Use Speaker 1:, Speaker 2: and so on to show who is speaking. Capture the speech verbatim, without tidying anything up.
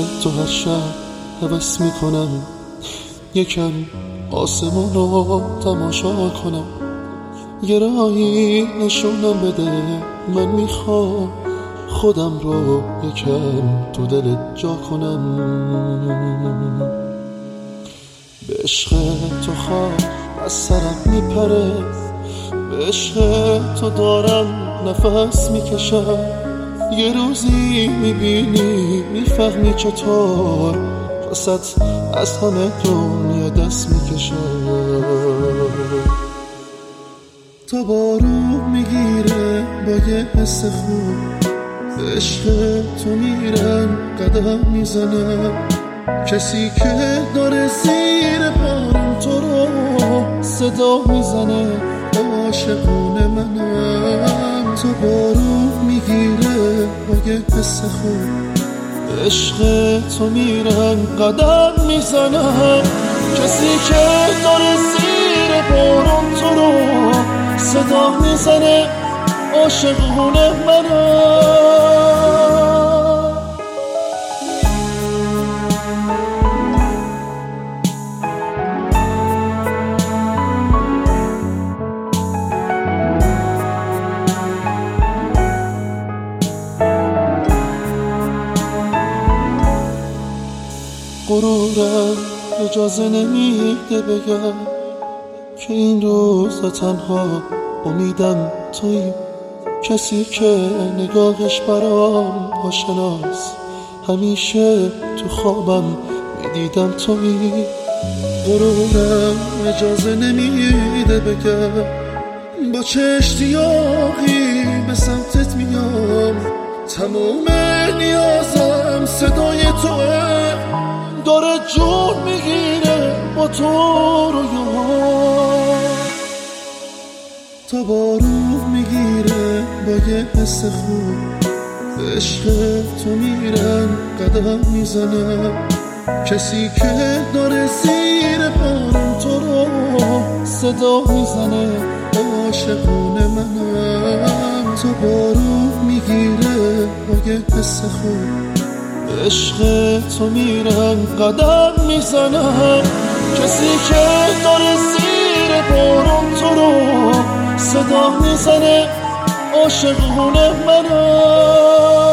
Speaker 1: تو هر شب هوس میکنم یکم آسمون رو تماشا کنم، یه راهی نشونم بده، من میخوام خودم رو یکم تو دلت جا کنم. به عشق تو خاک از سرم میپره، به عشق تو دارم نفس میکشم، یه روزی میبینی میفهمی چطور واسط از همه دنیا دست میکشم. تا بارون میگیره با یه حس خوب، به عشق تو میرم قدم میزنم، کسی که داره زیر بارون تو رو صدا میزنه عاشقونه منم. تا بارون میگیره با یه حس خوب، به عشق تو میرم قدم میزنم، کسی که داره زیر بارون تو رو صدا میزنه عاشقونه منم. غرورم اجازه نمیده بگم که این روزا تنها امیدم تویی، کسی که نگاهش برام آشناست، همیشه تو خوابم میدیدم تویی. غرورم اجازه نمیده بگم با چه اشتیاقی به سمتت میام، تموم نیازم صدای توه، داره جون میگیره با تو رویام. تا بارون میگیره با یه حس خوب، به عشق تو میرم قدم میزنم، کسی که داره زیر بارون تو رو صدا میزنه عاشقونه منم. تا بارون میگیره با یه حس خوب، به عشق تو میرم قدم میزنم، کسی که داره زیر بارون تو رو صدا میزنه عاشقونه منم.